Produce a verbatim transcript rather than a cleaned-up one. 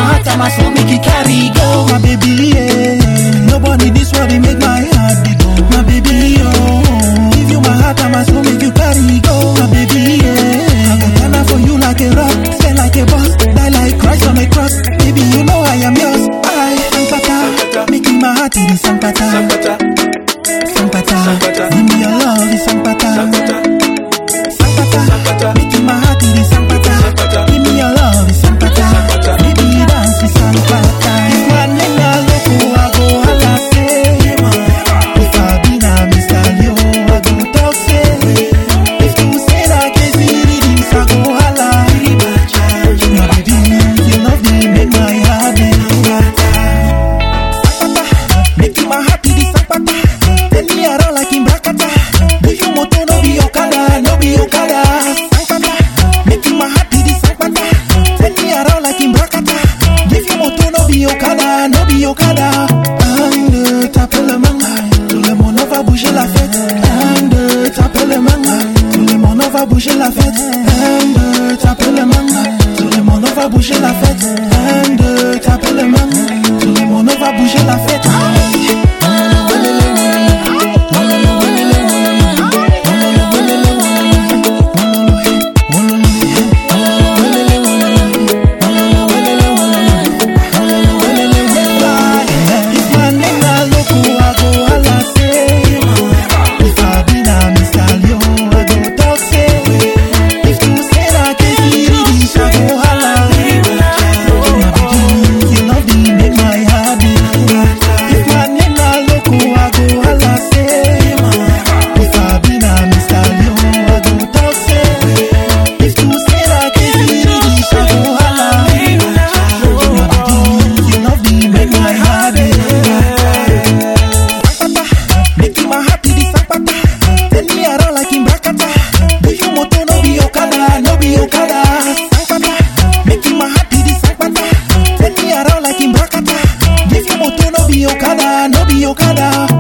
heart and my soul, make it carry go. My baby, yeah. Nobody this world they make my heart beat. My baby, oh. Give you my heart and my soul, make you carry go. My baby, yeah. I go turn out for you like a rock, stay like a boss, die like Christ on a cross. Baby, you know I am yours. I Sankpata, making my heart in Sankpata. Sankpata, Sankpata, give me your love, it's Sankpata. Sankpata, making my heart in Sankpata. Give me your love, it's Sankpata. Baby, dance with Sankpata. If my name na loco, I go holla say. If I be na Mister Leo, I go talk say. If you say that case, this I go holla. My baby, you love me, make my heart beat. Sankpata, making my heart in Sankpata. Tell me around like in Brakata. Do you moto no be Okada, no be Okada. Sankpata, making my heart in Sankpata. Tell me around like in Brakata. Give you moto no be Okada, no be Okada. And t'appelles le manga, tout le monde va bouger la fête. And t'appelles le manga, tout le monde va bouger la fête. And t'appelles le manga, tout le monde va bouger la fête. And t'appelles le manga, tout le monde va bouger la fête. Okada, no be Okada.